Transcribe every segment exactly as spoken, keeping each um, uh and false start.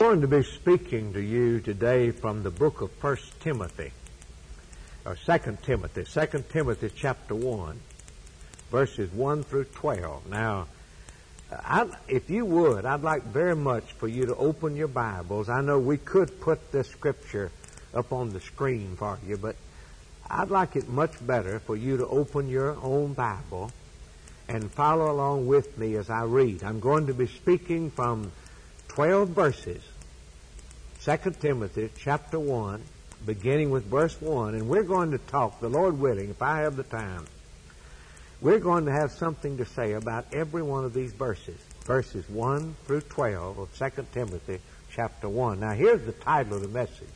going to be speaking to you today from the book of First Timothy, or Second Timothy, Second Timothy chapter one, verses one through twelve. Now, I, if you would, I'd like very much for you to open your Bibles. I know we could put this scripture up on the screen for you, but I'd like it much better for you to open your own Bible and follow along with me as I read. I'm going to be speaking from twelve verses, Second Timothy chapter one, beginning with verse one, and we're going to talk, the Lord willing, if I have the time, we're going to have something to say about every one of these verses, verses one through twelve of Second Timothy chapter one. Now here's the title of the message,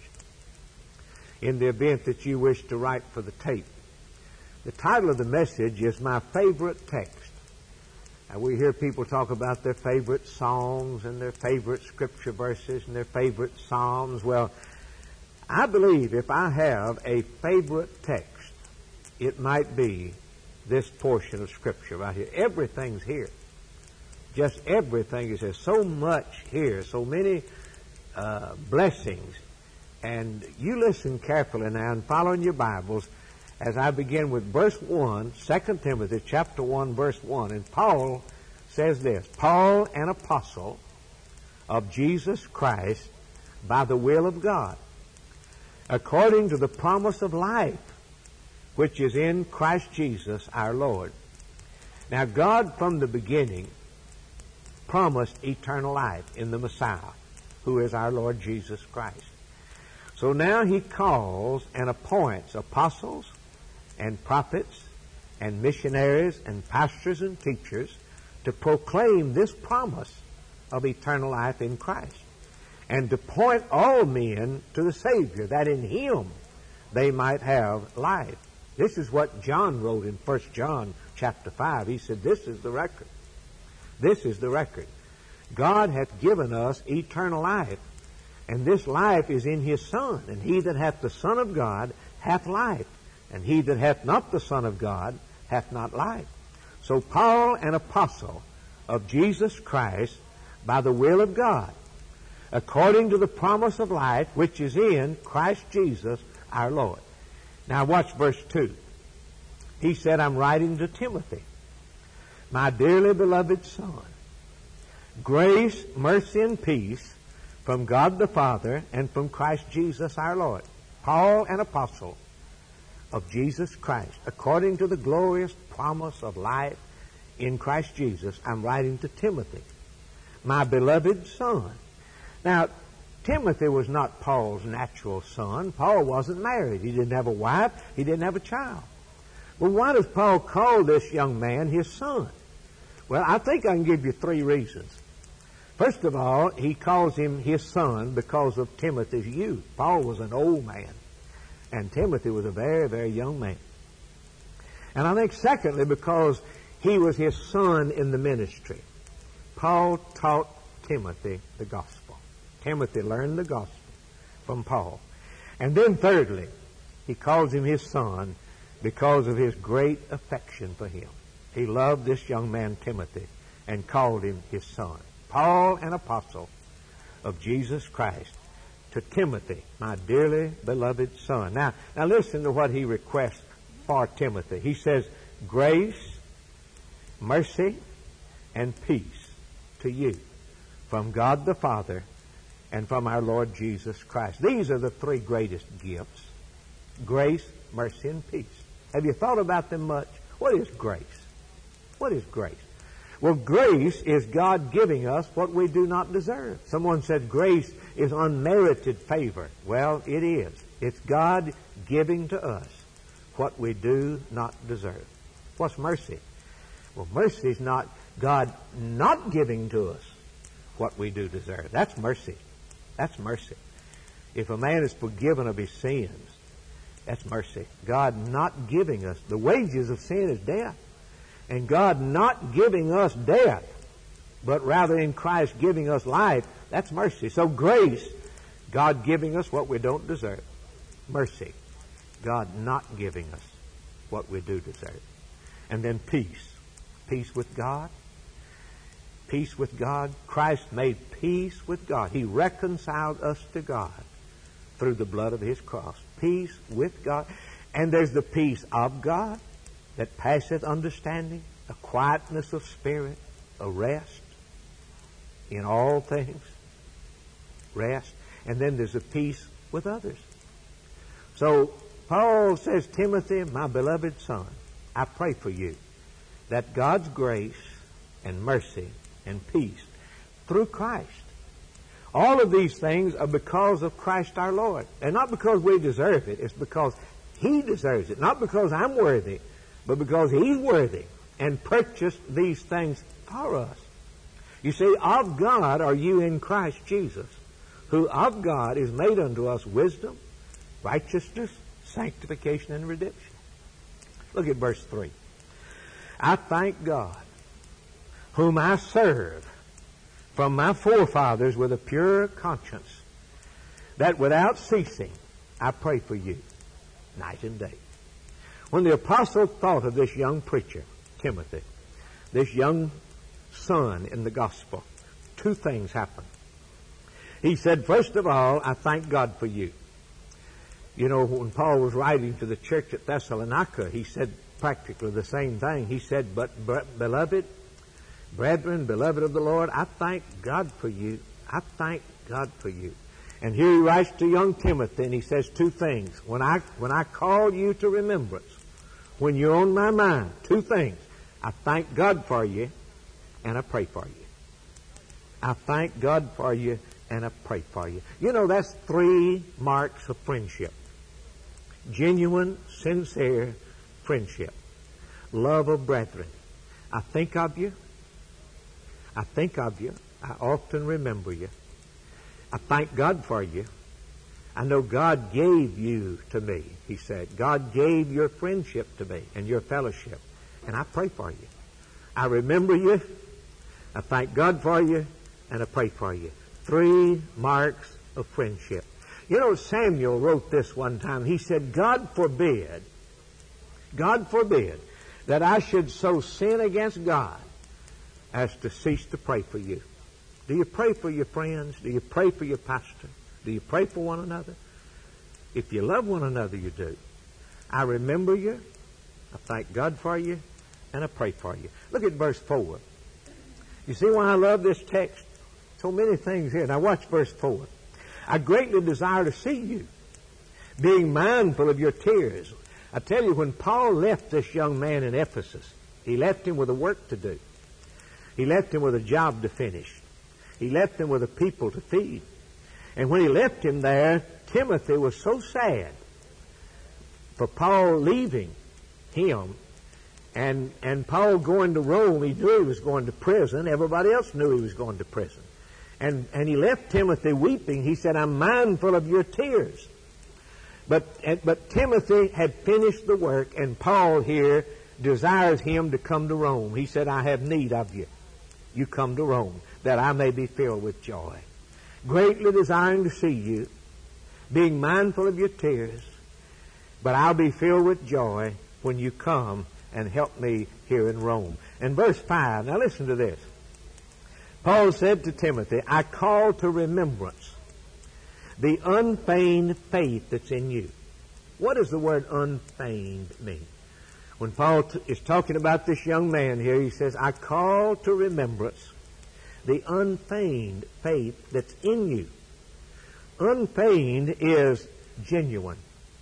in the event that you wish to write for the tape. The title of the message is My Favorite Text. Now, we hear people talk about their favorite songs and their favorite scripture verses and their favorite psalms. Well, I believe if I have a favorite text, it might be this portion of scripture right here. Everything's here. Just everything is here. So much here. So many uh, blessings. And you listen carefully now and follow in your Bibles as I begin with verse one, Second Timothy chapter one, verse one. And Paul says this, Paul, an apostle of Jesus Christ by the will of God, according to the promise of life, which is in Christ Jesus our Lord. Now, God from the beginning promised eternal life in the Messiah, who is our Lord Jesus Christ. So now He calls and appoints apostles and prophets and missionaries and pastors and teachers to proclaim this promise of eternal life in Christ, and to point all men to the Savior, that in Him they might have life. This is what John wrote in First John chapter five. He said, this is the record. This is the record. God hath given us eternal life, and this life is in His Son. And he that hath the Son of God hath life, and he that hath not the Son of God hath not life. So Paul, an apostle of Jesus Christ by the will of God, according to the promise of life which is in Christ Jesus our Lord. Now watch verse two. He said, I'm writing to Timothy, my dearly beloved son, grace, mercy, and peace from God the Father and from Christ Jesus our Lord. Paul, an apostle of Jesus Christ, according to the glorious promise of life in Christ Jesus, I'm writing to Timothy, my beloved son. Now, Timothy was not Paul's natural son. Paul wasn't married. He didn't have a wife. He didn't have a child. Well, why does Paul call this young man his son? Well, I think I can give you three reasons. First of all, he calls him his son because of Timothy's youth. Paul was an old man, and Timothy was a very, very young man. And I think secondly, because he was his son in the ministry. Paul taught Timothy the gospel. Timothy learned the gospel from Paul. And then thirdly, he calls him his son because of his great affection for him. He loved this young man Timothy and called him his son. Paul, an apostle of Jesus Christ, to Timothy, my dearly beloved son. Now, now listen to what he requests for Timothy. He says, grace, mercy, and peace to you from God the Father and from our Lord Jesus Christ. These are the three greatest gifts: grace, mercy, and peace. Have you thought about them much? What is grace? What is grace? Well, grace is God giving us what we do not deserve. Someone said grace is unmerited favor. Well, it is. It's God giving to us what we do not deserve. What's mercy? Well, mercy is not God not giving to us what we do deserve. That's mercy. That's mercy. If a man is forgiven of his sins, that's mercy. God not giving us. The wages of sin is death. And God not giving us death, but rather in Christ giving us life, that's mercy. So grace, God giving us what we don't deserve. Mercy, God not giving us what we do deserve. And then peace. Peace with God, peace with God. Christ made peace with God. He reconciled us to God through the blood of His cross. Peace with God. And there's the peace of God that passeth understanding, a quietness of spirit, a rest in all things. Rest. And then there's a peace with others. So Paul says, Timothy, my beloved son, I pray for you that God's grace and mercy and peace through Christ. All of these things are because of Christ our Lord. And not because we deserve it. It's because He deserves it. Not because I'm worthy, but because He's worthy and purchased these things for us. You see, of God are you in Christ Jesus, who of God is made unto us wisdom, righteousness, sanctification, and redemption. Look at verse three. I thank God, whom I serve from my forefathers with a pure conscience, that without ceasing I pray for you night and day. When the apostle thought of this young preacher, Timothy, this young son in the gospel, two things happened. He said, first of all, I thank God for you. You know, when Paul was writing to the church at Thessalonica, he said practically the same thing. He said, but beloved, brethren, beloved of the Lord, I thank God for you. I thank God for you. And here he writes to young Timothy, and he says two things. When I, when I call you to remembrance, when you're on my mind, two things. I thank God for you, and I pray for you. I thank God for you, and I pray for you. You know, that's three marks of friendship. Genuine, sincere friendship. Love of brethren. I think of you. I think of you. I often remember you. I thank God for you. I know God gave you to me, he said. God gave your friendship to me and your fellowship. And I pray for you. I remember you. I thank God for you. And I pray for you. Three marks of friendship. You know, Samuel wrote this one time. He said, God forbid, God forbid that I should so sin against God as to cease to pray for you. Do you pray for your friends? Do you pray for your pastor? Do you pray for one another? If you love one another, you do. I remember you. I thank God for you. And I pray for you. Look at verse four. You see why I love this text? So many things here. Now watch verse four. I greatly desire to see you, being mindful of your tears. I tell you, when Paul left this young man in Ephesus, he left him with a work to do. He left him with a job to finish. He left him with a people to feed. And when he left him there, Timothy was so sad for Paul leaving him. And, and Paul going to Rome, he knew he was going to prison. Everybody else knew he was going to prison. And, and he left Timothy weeping. He said, I'm mindful of your tears. But, but Timothy had finished the work, and Paul here desires him to come to Rome. He said, I have need of you. You come to Rome, that I may be filled with joy. Greatly desiring to see you, being mindful of your tears, but I'll be filled with joy when you come and help me here in Rome. And verse five, now listen to this. Paul said to Timothy, I call to remembrance the unfeigned faith that's in you. What does the word unfeigned mean? When Paul t- is talking about this young man here, he says, I call to remembrance the unfeigned faith that's in you. Unfeigned is genuine,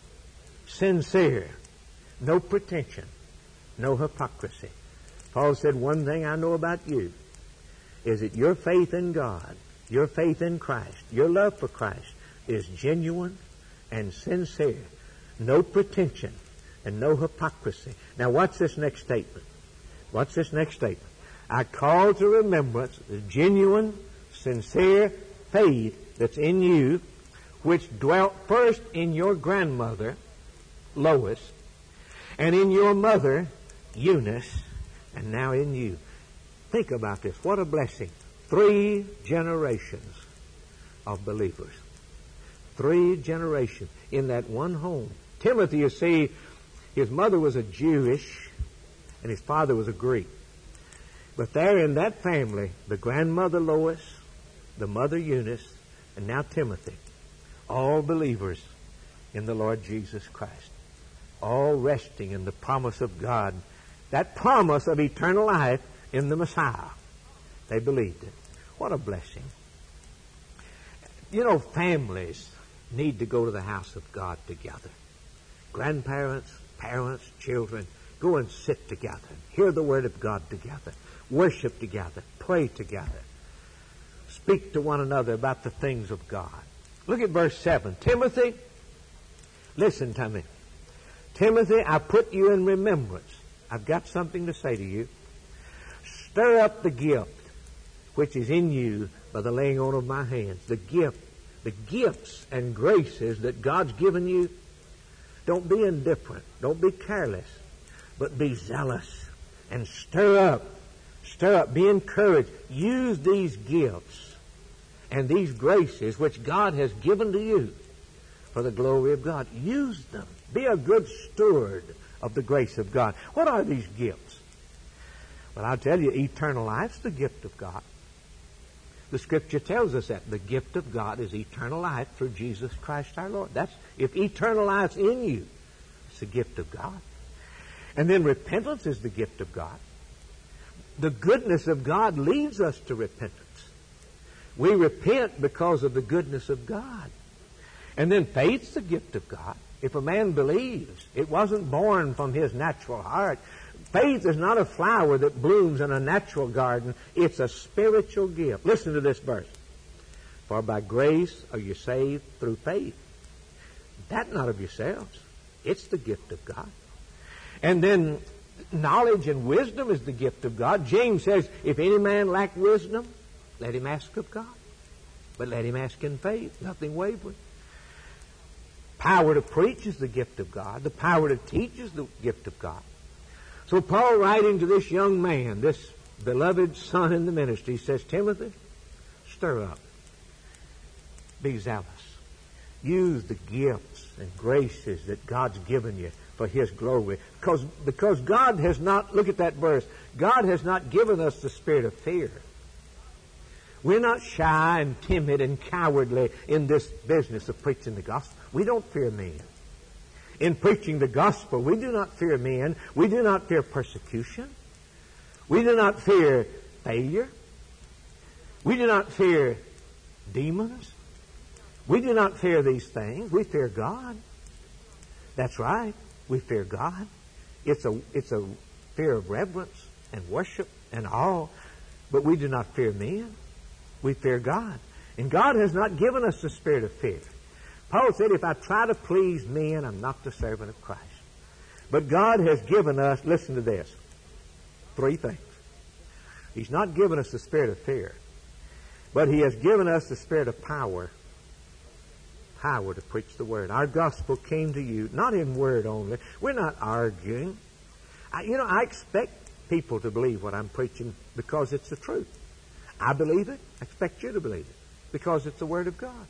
sincere, no pretension, no hypocrisy. Paul said, one thing I know about you is that your faith in God, your faith in Christ, your love for Christ is genuine and sincere. No pretension and no hypocrisy. Now watch this next statement. Watch this next statement. I call to remembrance the genuine, sincere faith that's in you, which dwelt first in your grandmother, Lois, and in your mother, Eunice, and now in you. Think about this. What a blessing. Three generations of believers. Three generations in that one home. Timothy, you see, his mother was a Jewish and his father was a Greek. But there in that family, the grandmother Lois, the mother Eunice, and now Timothy, all believers in the Lord Jesus Christ, all resting in the promise of God, that promise of eternal life in the Messiah. They believed it. What a blessing. You know, families need to go to the house of God together. Grandparents, parents, children, go and sit together. Hear the Word of God together. Worship together. Pray together. Speak to one another about the things of God. Look at verse seven. Timothy, listen to me. Timothy, I put you in remembrance. I've got something to say to you. Stir up the gift which is in you by the laying on of my hands. The gift, the gifts and graces that God's given you. Don't be indifferent. Don't be careless. But be zealous and stir up. Stir up. Be encouraged. Use these gifts and these graces which God has given to you for the glory of God. Use them. Be a good steward of the grace of God. What are these gifts? Well, I'll tell you, eternal life's the gift of God. The Scripture tells us that the gift of God is eternal life through Jesus Christ our Lord. That's if eternal life's in you, it's the gift of God. And then repentance is the gift of God. The goodness of God leads us to repentance. We repent because of the goodness of God. And then faith's the gift of God. If a man believes, it wasn't born from his natural heart. Faith is not a flower that blooms in a natural garden. It's a spiritual gift. Listen to this verse. For by grace are you saved through faith. That not of yourselves. It's the gift of God. And then knowledge and wisdom is the gift of God. James says, if any man lack wisdom, let him ask of God. But let him ask in faith, nothing wavering. Power to preach is the gift of God. The power to teach is the gift of God. So Paul, writing to this young man, this beloved son in the ministry, says, Timothy, stir up. Be zealous. Use the gifts and graces that God's given you for His glory. Because, because God has not, look at that verse, God has not given us the spirit of fear. We're not shy and timid and cowardly in this business of preaching the gospel. We don't fear men. In preaching the gospel, we do not fear men. We do not fear persecution. We do not fear failure. We do not fear demons. We do not fear these things. We fear God. That's right. We fear God. It's a, it's a fear of reverence and worship and awe. But we do not fear men. We fear God. And God has not given us the spirit of fear. Paul said, if I try to please men, I'm not the servant of Christ. But God has given us, listen to this, three things. He's not given us the spirit of fear, but He has given us the spirit of power. Power to preach the Word. Our gospel came to you, not in word only. We're not arguing. I, you know, I expect people to believe what I'm preaching because it's the truth. I believe it. I expect you to believe it because it's the Word of God.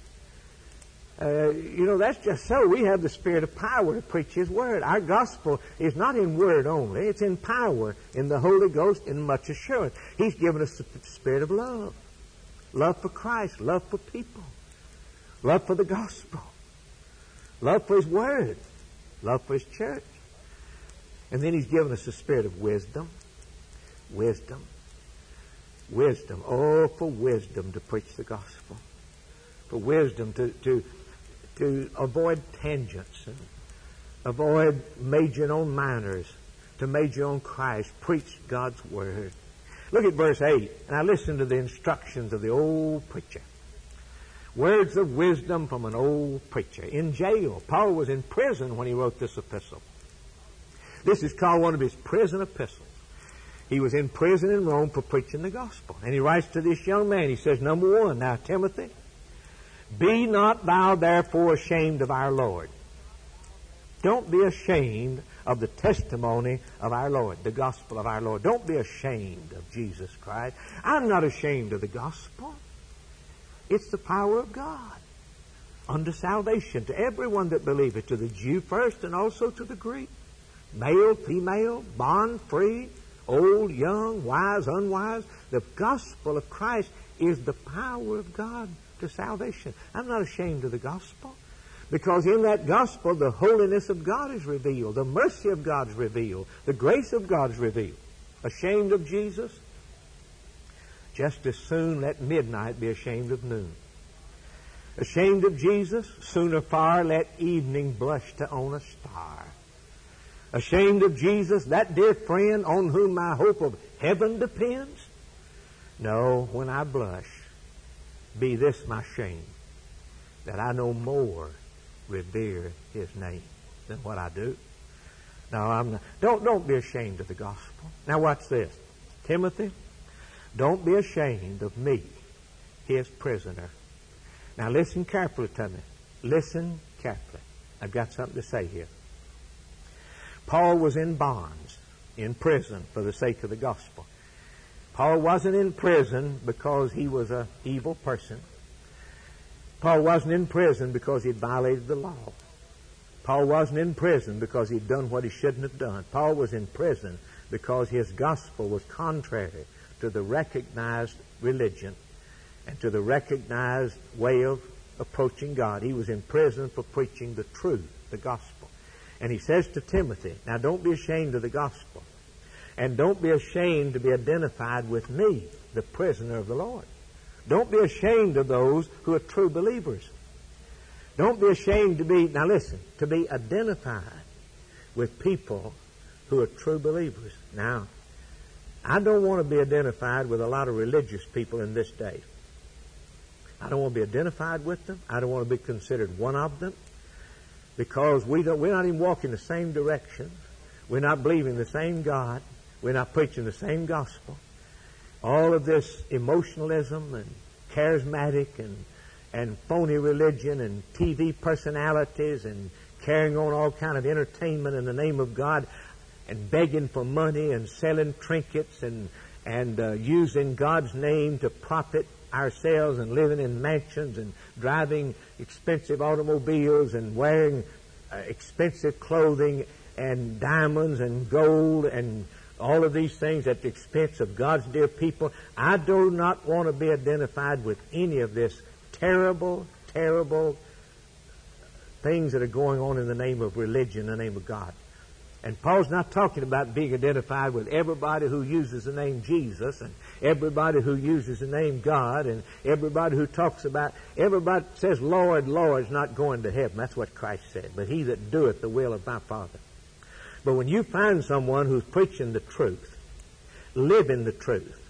Uh, you know, that's just so. We have the spirit of power to preach His Word. Our gospel is not in word only. It's in power, in the Holy Ghost, in much assurance. He's given us the spirit of love. Love for Christ. Love for people. Love for the gospel. Love for His Word. Love for His church. And then He's given us the spirit of wisdom. Wisdom. Wisdom. Oh, for wisdom to preach the gospel. For wisdom to, to, to avoid tangents and avoid majoring on minors, to major on Christ. Preach God's Word. Look at verse eight. And I listen to the instructions of the old preacher. Words of wisdom from an old preacher. In jail. Paul was in prison when he wrote this epistle. This is called one of his prison epistles. He was in prison in Rome for preaching the gospel. And he writes to this young man. He says, number one, now Timothy, be not thou therefore ashamed of our Lord. Don't be ashamed of the testimony of our Lord, the gospel of our Lord. Don't be ashamed of Jesus Christ. I'm not ashamed of the gospel. It's the power of God unto salvation to everyone that believeth, to the Jew first and also to the Greek. Male, female, bond, free, old, young, wise, unwise. The gospel of Christ is the power of God to salvation. I'm not ashamed of the gospel, because in that gospel the holiness of God is revealed, the mercy of God is revealed, the grace of God is revealed. Ashamed of Jesus? Just as soon let midnight be ashamed of noon. Ashamed of Jesus? Sooner far let evening blush to own a star. Ashamed of Jesus, that dear friend on whom my hope of heaven depends? No, when I blush, be this my shame, that I no more revere His name than what I do. No, I'm not. Don't, don't be ashamed of the gospel. Now watch this. Timothy, don't be ashamed of me, His prisoner. Now listen carefully to me. Listen carefully. I've got something to say here. Paul was in bonds, in prison for the sake of the gospel. Paul wasn't in prison because he was an evil person. Paul wasn't in prison because he'd violated the law. Paul wasn't in prison because he'd done what he shouldn't have done. Paul was in prison because his gospel was contrary to the recognized religion and to the recognized way of approaching God. He was in prison for preaching the truth, the gospel. And he says to Timothy, now don't be ashamed of the gospel. And don't be ashamed to be identified with me, the prisoner of the Lord. Don't be ashamed of those who are true believers. Don't be ashamed to be, now listen, to be identified with people who are true believers. Now, I don't want to be identified with a lot of religious people in this day. I don't want to be identified with them. I don't want to be considered one of them, because we don't, we're not even walking the same direction. We're not believing the same God. We're not preaching the same gospel. All of this emotionalism and charismatic and, and phony religion and T V personalities and carrying on all kind of entertainment in the name of God and begging for money and selling trinkets and, and uh, using God's name to profit ourselves and living in mansions and driving expensive automobiles and wearing uh, expensive clothing and diamonds and gold and all of these things at the expense of God's dear people. I do not want to be identified with any of this terrible, terrible things that are going on in the name of religion, in the name of God. And Paul's not talking about being identified with everybody who uses the name Jesus and everybody who uses the name God and everybody who talks about, everybody says, Lord, Lord, is not going to heaven. That's what Christ said. But he that doeth the will of my Father. But when you find someone who's preaching the truth, living the truth,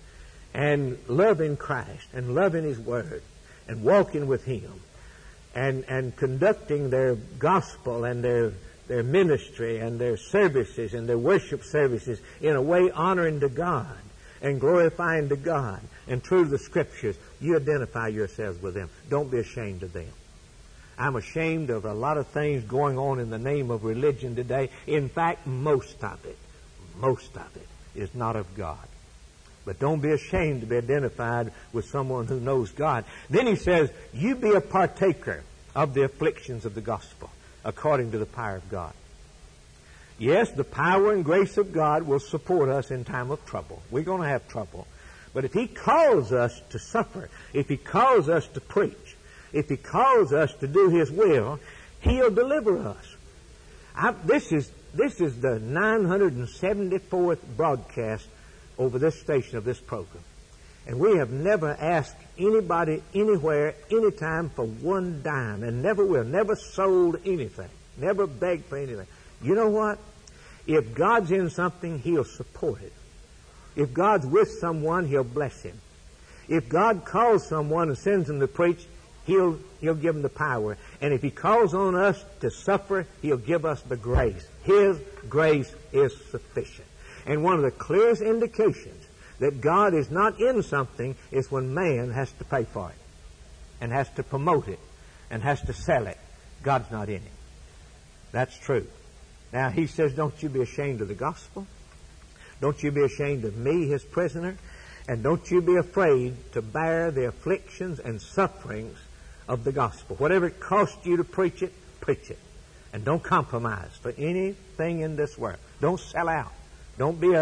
and loving Christ, and loving His Word, and walking with Him, and, and conducting their gospel and their, their ministry and their services and their worship services in a way honoring to God and glorifying to God and true to the Scriptures, you identify yourselves with them. Don't be ashamed of them. I'm ashamed of a lot of things going on in the name of religion today. In fact, most of it, most of it is not of God. But don't be ashamed to be identified with someone who knows God. Then he says, you be a partaker of the afflictions of the gospel according to the power of God. Yes, the power and grace of God will support us in time of trouble. We're going to have trouble. But if He calls us to suffer, if He calls us to preach, if He calls us to do His will, He'll deliver us. I, this is this is the nine hundred seventy-fourth broadcast over this station of this program. And we have never asked anybody anywhere, anytime for one dime, and never will, never sold anything, never begged for anything. You know what? If God's in something, He'll support it. If God's with someone, He'll bless him. If God calls someone and sends them to preach, He'll, he'll give them the power. And if He calls on us to suffer, He'll give us the grace. His grace is sufficient. And one of the clearest indications that God is not in something is when man has to pay for it and has to promote it and has to sell it. God's not in it. That's true. Now, he says, don't you be ashamed of the gospel. Don't you be ashamed of me, His prisoner. And don't you be afraid to bear the afflictions and sufferings of the gospel. Whatever it costs you to preach it, preach it. And don't compromise for anything in this world. Don't sell out. Don't be a,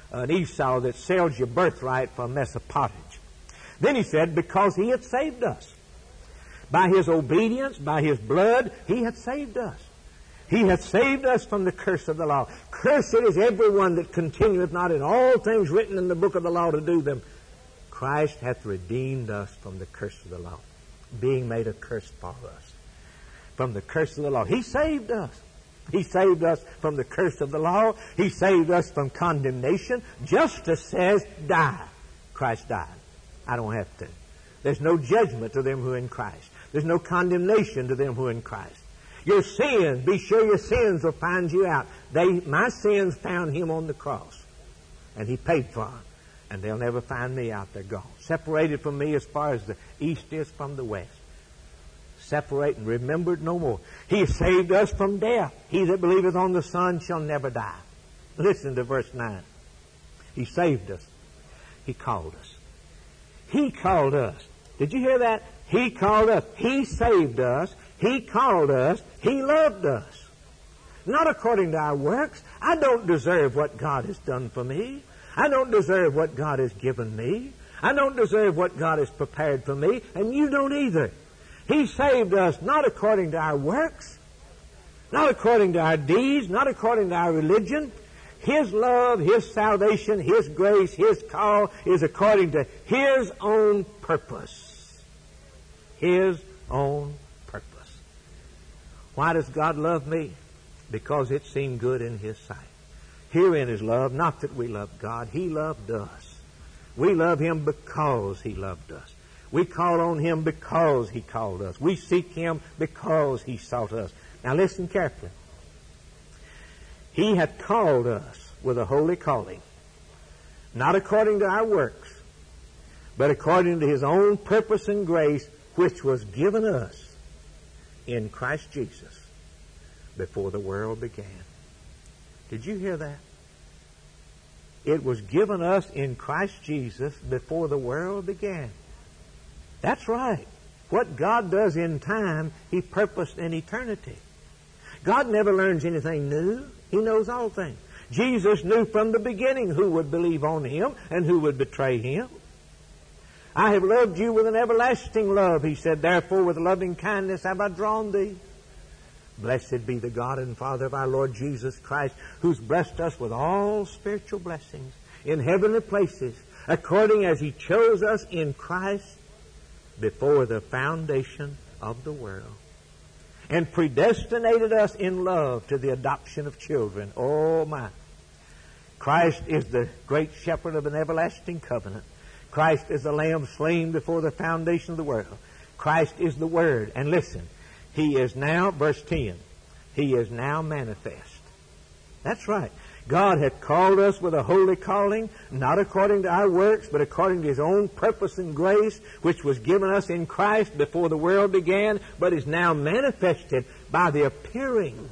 an Esau that sells your birthright for a mess of pottage. Then he said, because he had saved us. By his obedience, by his blood, he hath saved us. He hath saved us from the curse of the law. Cursed is everyone that continueth not in all things written in the book of the law to do them. Christ hath redeemed us from the curse of the law, being made a curse for us. From the curse of the law. He saved us. He saved us from the curse of the law. He saved us from condemnation. Justice says, die. Christ died. I don't have to. There's no judgment to them who are in Christ. There's no condemnation to them who are in Christ. Your sins, be sure your sins will find you out. They, my sins found him on the cross. And he paid for them. And they'll never find me out. They're gone. Separated from me as far as the east is from the west. Separate and remembered no more. He saved us from death. He that believeth on the Son shall never die. Listen to verse nine. He saved us. He called us. He called us. Did you hear that? He called us. He saved us. He called us. He loved us. Not according to our works. I don't deserve what God has done for me. I don't deserve what God has given me. I don't deserve what God has prepared for me, and you don't either. He saved us not according to our works, not according to our deeds, not according to our religion. His love, His salvation, His grace, His call is according to His own purpose. His own purpose. Why does God love me? Because it seemed good in His sight. Herein is love, not that we love God. He loved us. We love Him because He loved us. We call on Him because He called us. We seek Him because He sought us. Now listen carefully. He hath called us with a holy calling, not according to our works, but according to His own purpose and grace, which was given us in Christ Jesus before the world began. Did you hear that? It was given us in Christ Jesus before the world began. That's right. What God does in time, He purposed in eternity. God never learns anything new. He knows all things. Jesus knew from the beginning who would believe on Him and who would betray Him. I have loved you with an everlasting love, He said. Therefore, with loving kindness have I drawn thee. Blessed be the God and Father of our Lord Jesus Christ, who's blessed us with all spiritual blessings in heavenly places, according as He chose us in Christ before the foundation of the world, and predestinated us in love to the adoption of children. Oh my! Christ is the great shepherd of an everlasting covenant. Christ is the Lamb slain before the foundation of the world. Christ is the Word. And listen, He is now, verse ten, He is now manifest. That's right. God hath called us with a holy calling, not according to our works, but according to His own purpose and grace, which was given us in Christ before the world began, but is now manifested by the appearing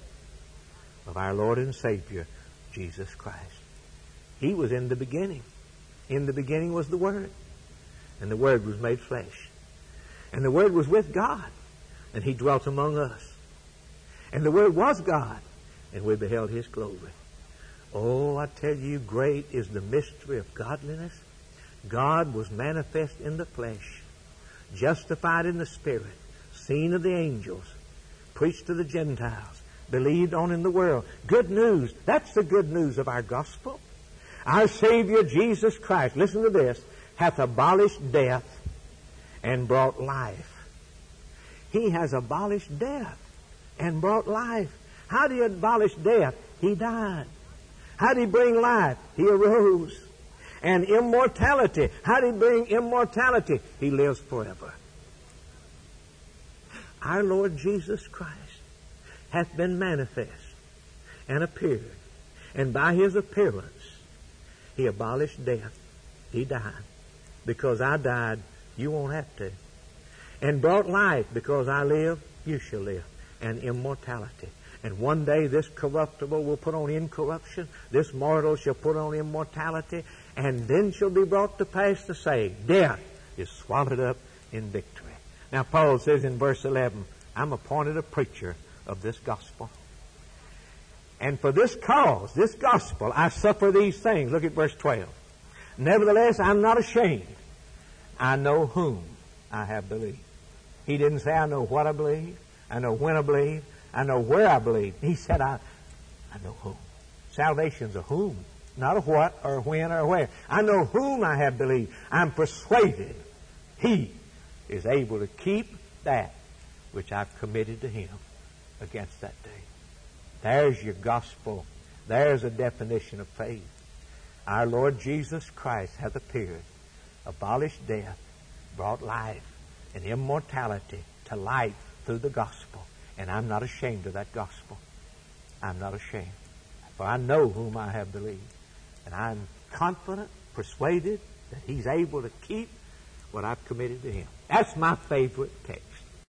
of our Lord and Savior, Jesus Christ. He was in the beginning. In the beginning was the Word, and the Word was made flesh. And the Word was with God, and He dwelt among us. And the Word was God, and we beheld His glory. Oh, I tell you, great is the mystery of godliness. God was manifest in the flesh, justified in the Spirit, seen of the angels, preached to the Gentiles, believed on in the world. Good news. That's the good news of our gospel. Our Savior Jesus Christ, listen to this, hath abolished death and brought life. He has abolished death and brought life. How did He abolish death? He died. How did He bring life? He arose. And immortality. How did He bring immortality? He lives forever. Our Lord Jesus Christ hath been manifest and appeared. And by His appearance, He abolished death. He died. Because I died, you won't have to. And brought life. Because I live, you shall live. And immortality. And one day this corruptible will put on incorruption. This mortal shall put on immortality. And then shall be brought to pass the saying, death is swallowed up in victory. Now Paul says in verse eleven, I'm appointed a preacher of this gospel. And for this cause, this gospel, I suffer these things. Look at verse twelve. Nevertheless, I'm not ashamed. I know whom I have believed. He didn't say, I know what I believe. I know when I believe. I know where I believe. He said, I, I know whom. Salvation's a whom, not a what or when or where. I know whom I have believed. I'm persuaded He is able to keep that which I've committed to Him against that day. There's your gospel. There's a definition of faith. Our Lord Jesus Christ hath appeared, abolished death, brought life and immortality to life through the gospel. And I'm not ashamed of that gospel. I'm not ashamed. For I know whom I have believed. And I'm confident, persuaded that He's able to keep what I've committed to Him. That's my favorite text.